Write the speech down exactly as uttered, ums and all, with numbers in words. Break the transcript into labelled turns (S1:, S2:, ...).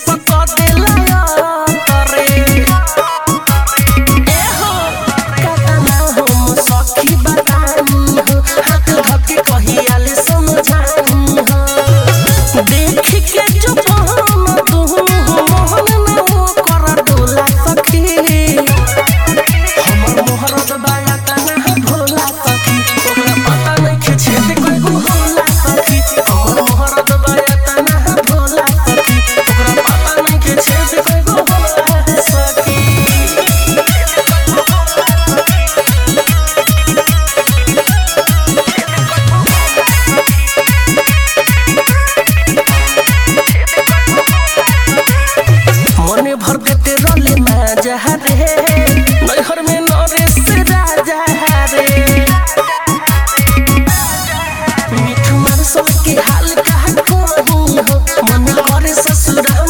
S1: पका देला करे ए हो काका ना हम सखी बतानी हो हाथ धके कहियाले समझानी हो देख के जो हम तू मोहन ना हो कर डोला सखी हमर मोहरत बाया तना भोला सखी ओकरा पता नहीं के छेद कोई गो होला सखी हमर मोहरत बाया तना भोला सखी ओकरा पता नहीं के छेद कोई गो होला सखी मने भर देते रोले माजा रे नैहर में नरेश राजा रे मिठू मार सब के हाल कहा कहूं हो मन करे ससुरा